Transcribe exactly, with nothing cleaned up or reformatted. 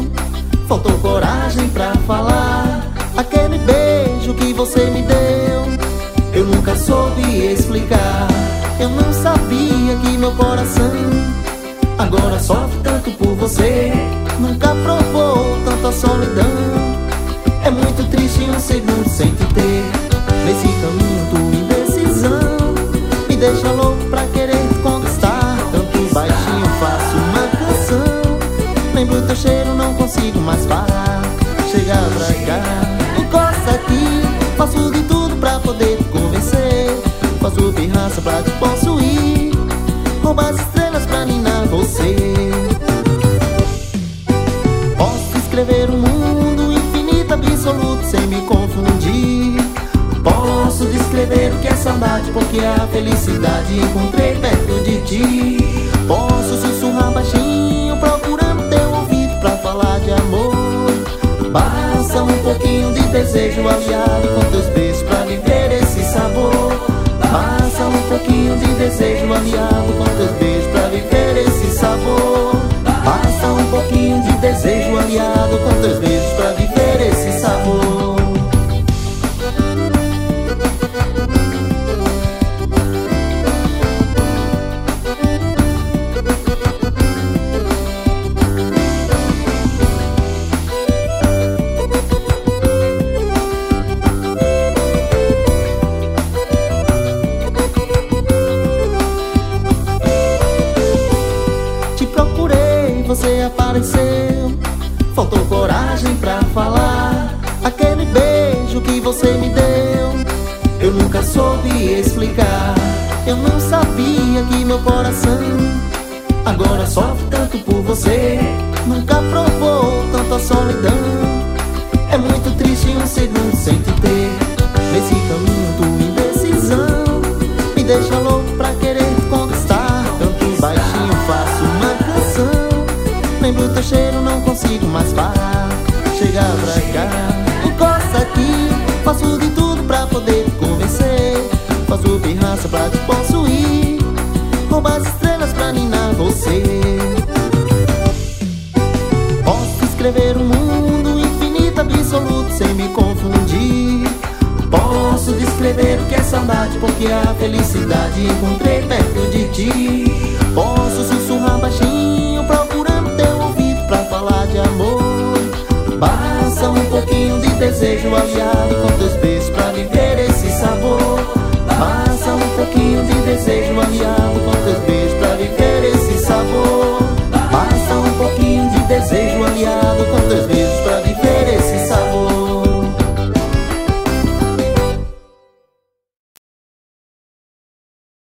faltou coragem pra falar. Aquele beijo que você me deu, eu nunca soube explicar. Eu não sabia que meu coração agora sofre tanto por você. Nunca provou tanta solidão. É muito triste um segundo sem te ter. Nesse caminho tua indecisão me deixa louco pra querer te conquistar. Tanto baixinho faço uma canção, lembro teu cheiro, não consigo mais parar. Chega pra cá, encosta aqui, faço de tudo pra poder te convencer. Faço pirraça pra te possuir, rouba as estrelas pra ninar você. Posso escrever um mundo infinito, absoluto, sem me confundir. Posso descrever o que é saudade, porque a felicidade encontrei perto de ti. Posso sussurrar baixinho, procurando teu ouvido pra falar de amor. Basta um pouquinho de desejo aliado com teus beijos pra viver esse sabor. Basta um pouquinho de desejo aliado com teus beijos pra viver esse sabor. Basta um pouquinho de desejo aliado com teus beijos pra viver esse sabor. Você apareceu, faltou coragem pra falar. Aquele beijo que você me deu, eu nunca soube explicar. Eu não sabia que meu coração agora sofre tanto por você. Nunca provou tanta solidão. É muito triste um segundo sem te ter. Nesse caminho tua indecisão me deixa louco pra querer te conquistar. Tanto baixinho faço uma canção, lembro teu cheiro, não consigo mais parar. Chega pra cá, encosta aqui, faço de tudo pra poder te convencer. Faço pirraça pra te possuir, rouba as estrelas pra ninar você. Posso escrever um mundo infinito, absoluto, sem me confundir. Posso descrever o que é saudade, porque a felicidade encontrei perto de ti. Posso sussurrar baixinho, procurando teu ouvido pra falar de amor. Basta um pouquinho de desejo aliado com